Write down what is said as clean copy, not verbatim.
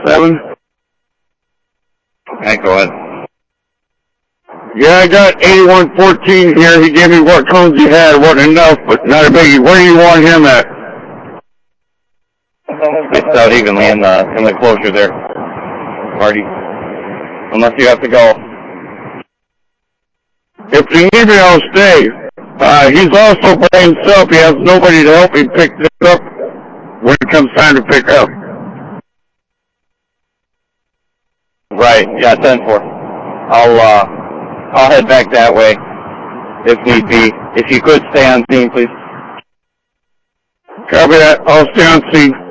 7? Okay, go ahead. Yeah, I got 8114 here. He gave me what cones he had. Wasn't enough, but not a biggie. Where do you want him at? It's out evenly in the closure there, Marty. Unless you have to go. If you need me, I'll stay. He's also by himself. He has nobody to help him pick this up when it comes time to pick up. Right, yeah, 10-4. I'll head back that way, if need be. If you could stay on scene, please. Copy that. I'll stay on scene.